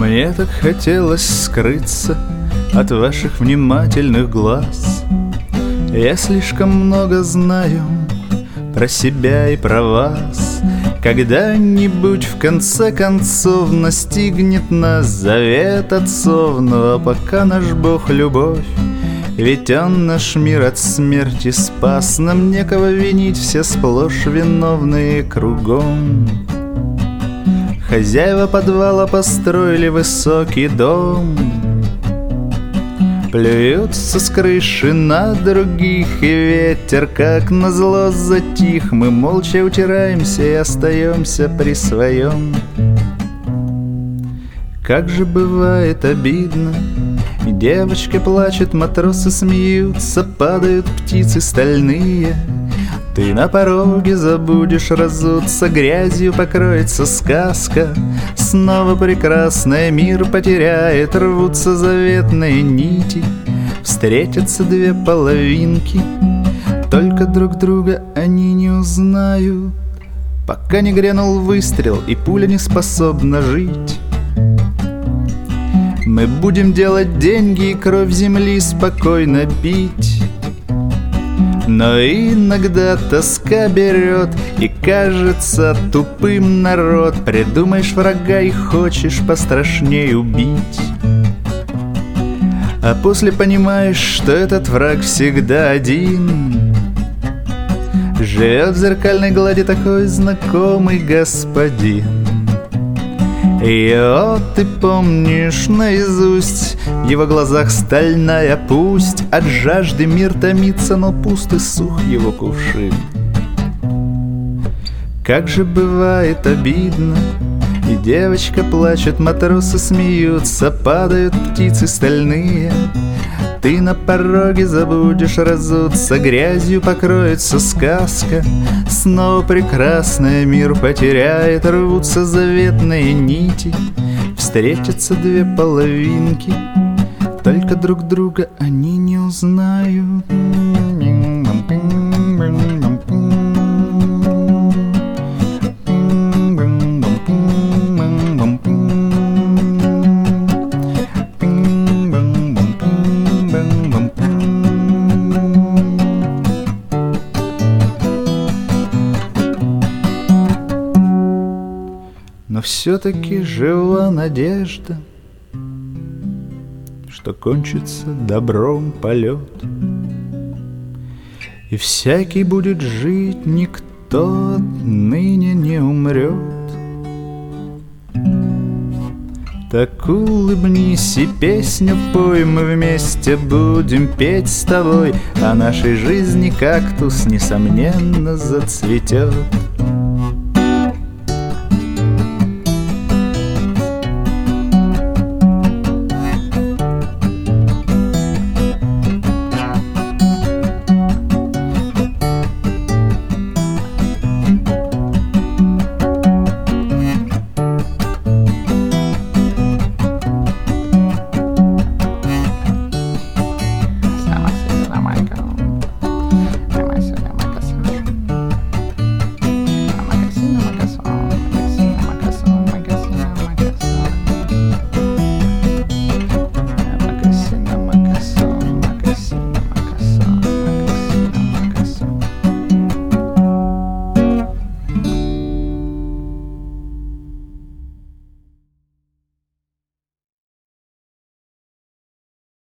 Мне так хотелось скрыться от ваших внимательных глаз. Я слишком много знаю про себя и про вас. Когда-нибудь в конце концов настигнет нас завет отцов. Ну а пока наш Бог — любовь, ведь Он наш мир от смерти спас. Нам некого винить, все сплошь виновные кругом. Хозяева подвала построили высокий дом, плюются с крыши на других, и ветер, как назло, затих. Мы молча утираемся и остаемся при своем. Как же бывает обидно, и девочка плачет, матросы смеются, падают птицы стальные. Ты на пороге забудешь разуться, грязью покроется сказка. Снова прекрасный мир потеряет, рвутся заветные нити. Встретятся две половинки, только друг друга они не узнают, пока не грянул выстрел и пуля не способна жить. Мы будем делать деньги и кровь земли спокойно пить. Но иногда тоска берет, и кажется тупым народ. Придумаешь врага и хочешь пострашнее убить, а после понимаешь, что этот враг всегда один. Живет в зеркальной глади такой знакомый господин. Его ты помнишь наизусть, в его глазах стальная пусть. От жажды мир томится, но пуст и сух его кувшин. Как же бывает обидно, и девочка плачет, матросы смеются, падают птицы стальные. Ты на пороге забудешь разуться, грязью покроется сказка. Снова прекрасный мир потеряет, рвутся заветные нити. Встретятся две половинки, только друг друга они не узнают. Но все-таки жива надежда, что кончится добром полет, и всякий будет жить, никто отныне не умрет. Так улыбнись и песню пой, мы вместе будем петь с тобой. О нашей жизни кактус, несомненно, зацветет.